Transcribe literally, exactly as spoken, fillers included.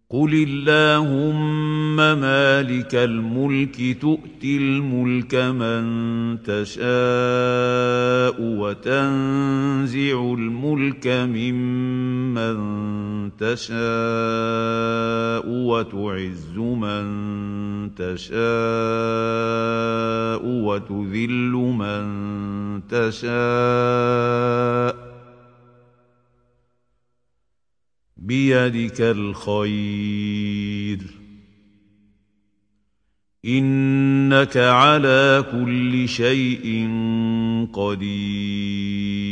قل اللهم مالك الملك تؤتي الملك من تشاء وتنزع الملك ممن تشاء وتعز من تشاء وتذل من تشاء بيدك الخير إنك على كل شيء قدير